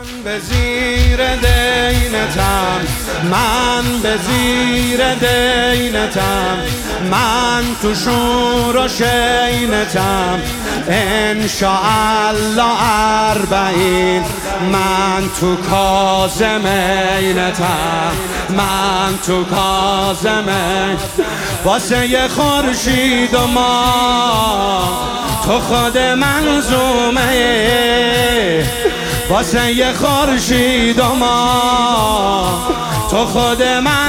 به زیر دینتم، من به زیر دینتم، من تو شور و شینتم، انشاءالله اربعین، من تو کاظمینتم، من تو کاظمین. واسه یه خورشید و ما تو خود منظومه، واسه یه خورشید و ما تو خود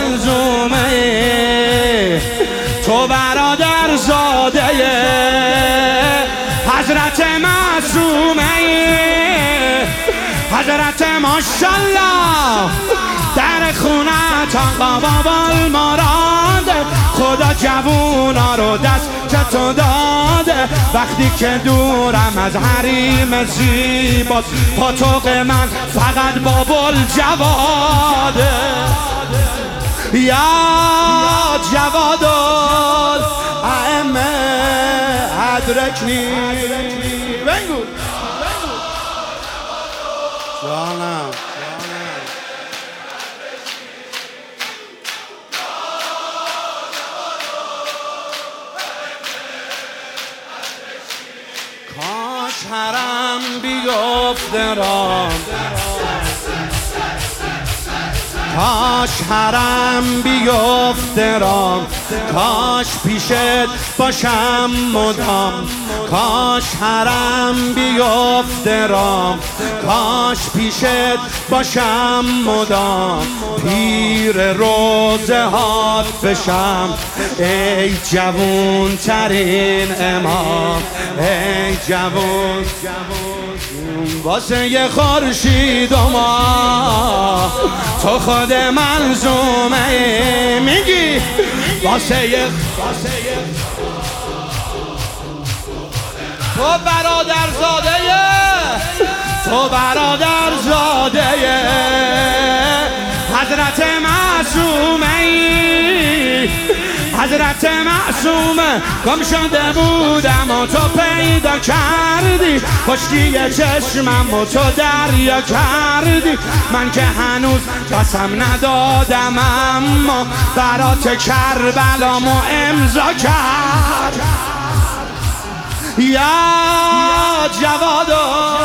منظومه، تو برادر زاده حضرت معصومه، حضرت ماشالله در خونت آقا بابا المراد، خدا جوونا رو دست تو داده، وقتی که دورم از حریم زیباست، پاتوق من فقط بابل جواده. یا جواد الائمه ادرکنی بگو جانم. کاش حرم بیفته رام، کاش حرم بیفته رام، کاش پیشت باشم مدام، کاش حرم بیفته رام، کاش پیشت باشم مدام، پیر روزه هات بشم ای جوون ترین امام، ای جوون. واسه یه خورشید و ما تو خود منظومه، میگی واسه یه تو برادر زاده، تو برادر زاده حضرت معصومه، حضرت معصومه. گم شده بودم و تو پیدا کردی، خشکی چشمم و تو دریا کردی، من که هنوز قسم ندادم اما برات کربلامو امضا کرد. یا جواد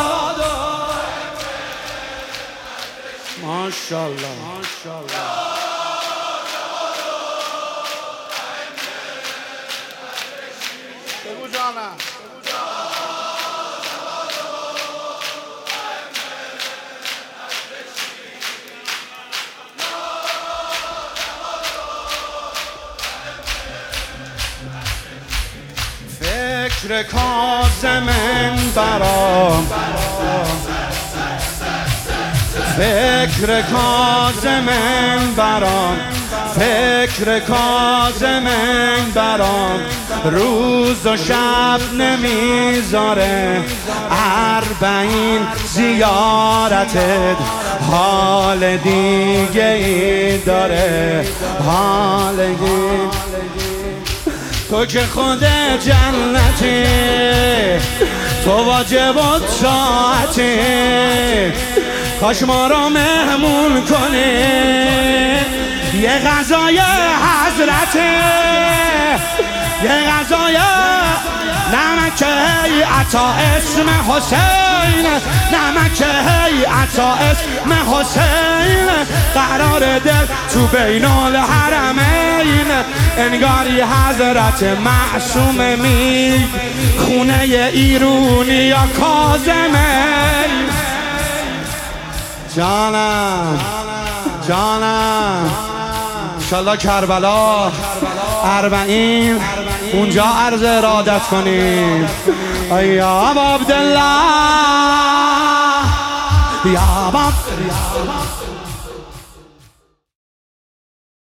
ماشالله ماشالله. بگو جانم. فکر کاظمین برام، فکر کاظمین برام، فکر کاظمین برام، روز و شب نمیذاره، اربعین زیارتت حال دیگه ای داره، حال دیگه. تو که خود جنتی، تو واجب و طاعتی، کاش ما رو مهمون کنی یه غذای حضرته، یه غذای نمک عطا اسم حسین، نمک عطا اسم حسین، قرار دل تو بین الحرمین، انگاری حضرت معصوم می خونه ایرونی یا کاظمین. جانم جانم، انشالله کربلا اربعین اونجا عرض ارادت کنیم. یا ابا عبدالله یا